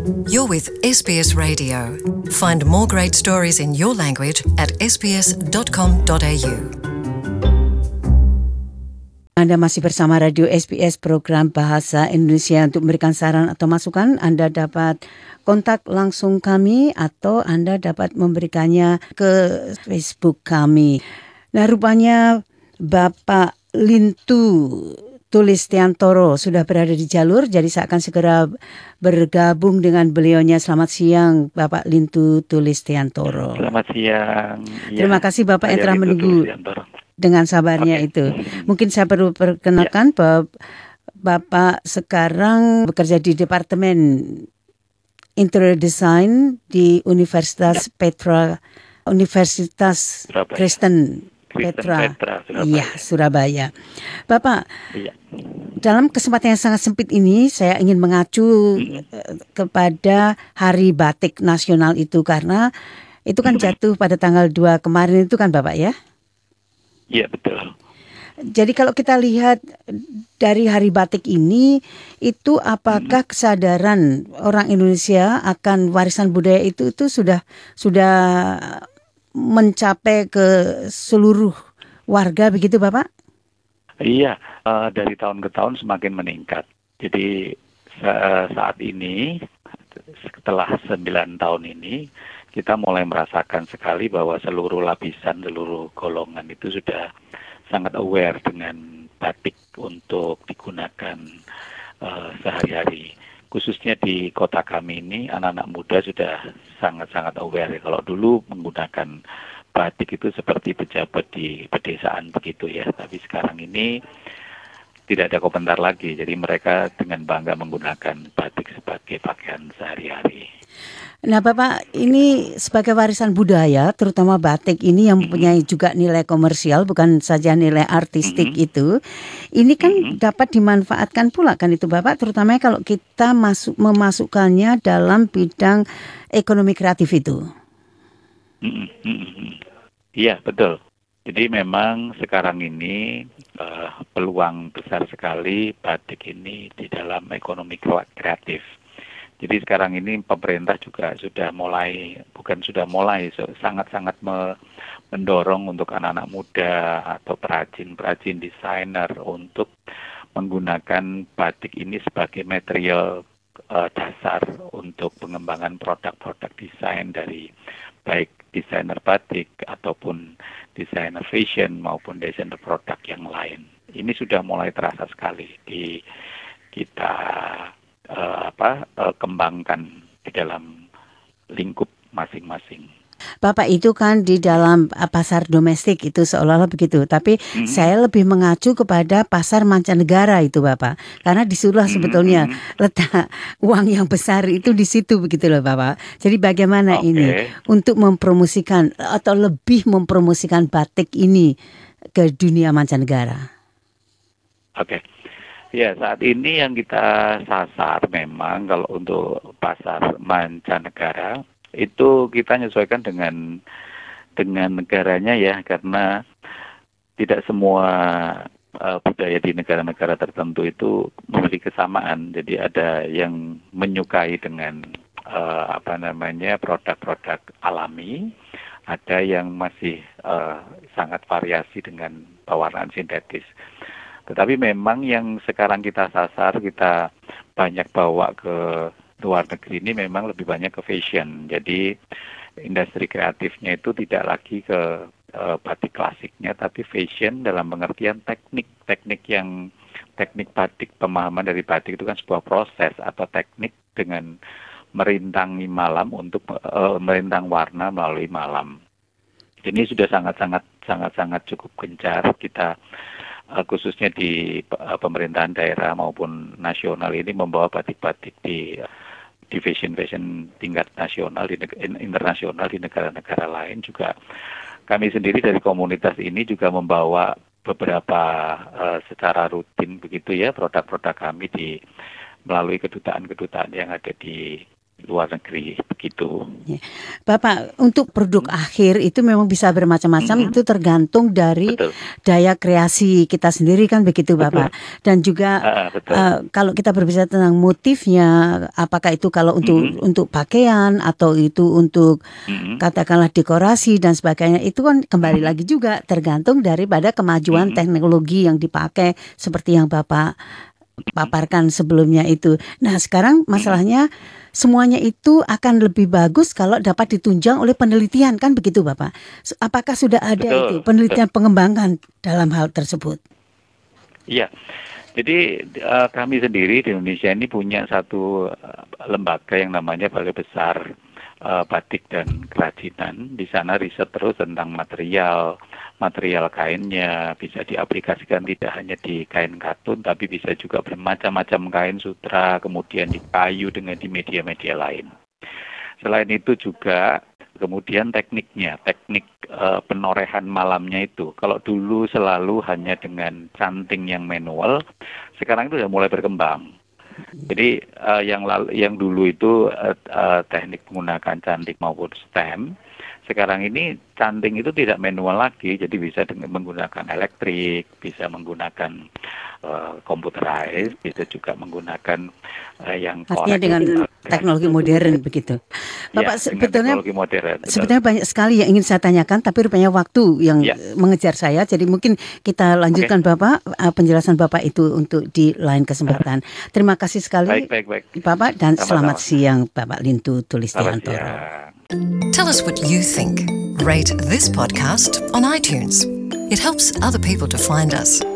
You're with SBS Radio. Find more great stories in your language at sbs.com.au. Anda masih bersama Radio SBS program Bahasa Indonesia. Untuk memberikan saran atau masukan, Anda dapat kontak langsung kami atau Anda dapat memberikannya ke Facebook kami. Nah, rupanya Bapak Lintu Tulistiantoro sudah berada di jalur, jadi saya akan segera bergabung dengan beliaunya. Selamat siang, Bapak Lintu Tulistiantoro. Selamat siang. Terima kasih Bapak yang telah menunggu dengan sabarnya itu. Mungkin saya perlu perkenalkan bahwa Bapak sekarang bekerja di Departemen Interior Design di Universitas Petra, Universitas Kristen Petra, Surabaya. Bapak, dalam kesempatan yang sangat sempit ini, saya ingin mengacu kepada Hari Batik Nasional itu, karena itu kan jatuh pada tanggal 2 kemarin itu kan Bapak ya? Iya, betul. Jadi kalau kita lihat dari Hari Batik ini, itu apakah kesadaran orang Indonesia akan warisan budaya itu sudah mencapai ke seluruh warga begitu Bapak? Iya, dari tahun ke tahun semakin meningkat. Jadi saat ini setelah 9 tahun ini kita mulai merasakan sekali bahwa seluruh lapisan, seluruh golongan itu sudah sangat aware dengan batik untuk digunakan sehari-hari. Khususnya di kota kami ini, anak-anak muda sudah sangat-sangat aware. Kalau dulu menggunakan batik itu seperti pejabat di pedesaan begitu ya. Tapi sekarang ini tidak ada komentar lagi. Jadi mereka dengan bangga menggunakan batik sebagai pakaian sehari-hari. Nah Bapak, ini sebagai warisan budaya, terutama batik ini yang mempunyai juga nilai komersial, bukan saja nilai artistik itu. Ini kan dapat dimanfaatkan pula kan itu Bapak, terutama kalau kita memasukkannya dalam bidang ekonomi kreatif itu. Iya, betul. Jadi memang sekarang ini peluang besar sekali batik ini di dalam ekonomi kreatif. Jadi sekarang ini pemerintah juga sudah mulai, sangat-sangat mendorong untuk anak-anak muda atau perajin desainer untuk menggunakan batik ini sebagai material dasar untuk pengembangan produk-produk desain dari baik desainer batik ataupun desainer fashion maupun desainer produk yang lain. Ini sudah mulai terasa sekali di kita kembangkan di dalam lingkup masing-masing. Bapak, itu kan di dalam pasar domestik itu seolah-olah begitu. Tapi saya lebih mengacu kepada pasar mancanegara itu Bapak. Karena disitulah sebetulnya letak uang yang besar itu di situ begitu loh Bapak. Jadi bagaimana ini untuk mempromosikan atau lebih mempromosikan batik ini ke dunia mancanegara? Oke. Ya, saat ini yang kita sasar memang kalau untuk pasar mancanegara itu kita menyesuaikan dengan negaranya ya, karena tidak semua budaya di negara-negara tertentu itu memiliki kesamaan. Jadi ada yang menyukai dengan produk-produk alami, ada yang masih sangat variasi dengan pewarnaan sintetis. Tetapi memang yang sekarang kita sasar, kita banyak bawa ke luar negeri ini memang lebih banyak ke fashion. Jadi industri kreatifnya itu tidak lagi ke batik klasiknya, tapi fashion dalam pengertian teknik batik. Pemahaman dari batik itu kan sebuah proses atau teknik dengan merintangi malam untuk merintang warna melalui malam. Ini sudah sangat cukup gencar kita khususnya di pemerintahan daerah maupun nasional ini membawa batik-batik di fashion tingkat nasional, internasional di negara-negara lain juga. Kami sendiri dari komunitas ini juga membawa beberapa secara rutin begitu ya produk-produk kami melalui kedutaan yang ada di luar negeri begitu. Bapak, untuk produk akhir itu memang bisa bermacam-macam, itu tergantung dari daya kreasi kita sendiri kan begitu Bapak. Dan juga kalau kita berbicara tentang motifnya, apakah itu kalau untuk pakaian atau itu untuk katakanlah dekorasi dan sebagainya, itu kan kembali lagi juga tergantung daripada kemajuan teknologi yang dipakai seperti yang Bapak paparkan sebelumnya itu. Nah, sekarang masalahnya semuanya itu akan lebih bagus kalau dapat ditunjang oleh penelitian, kan begitu Bapak? Apakah sudah ada itu penelitian pengembangan dalam hal tersebut? Iya. Jadi kami sendiri di Indonesia ini punya satu lembaga yang namanya Balai Besar Batik dan Kerajinan. Di sana riset terus tentang material kainnya, bisa diaplikasikan tidak hanya di kain katun, tapi bisa juga bermacam-macam kain sutra, kemudian di kayu dengan di media-media lain. Selain itu juga kemudian teknik penorehan malamnya itu. Kalau dulu selalu hanya dengan canting yang manual, sekarang itu sudah mulai berkembang. Jadi yang dulu itu teknik menggunakan canting maupun stem. Sekarang ini canting itu tidak manual lagi, jadi bisa menggunakan elektrik, bisa menggunakan computerized, bisa juga menggunakan yang artinya dengan teknologi modern begitu. Bapak, sebetulnya banyak sekali yang ingin saya tanyakan, tapi rupanya waktu yang mengejar saya, jadi mungkin kita lanjutkan Bapak, penjelasan Bapak itu untuk di lain kesempatan. Terima kasih sekali baik. Bapak, dan selamat siang Bapak Lintu Tulistiantoro. Tell us what you think. Rate this podcast on iTunes. It helps other people to find us.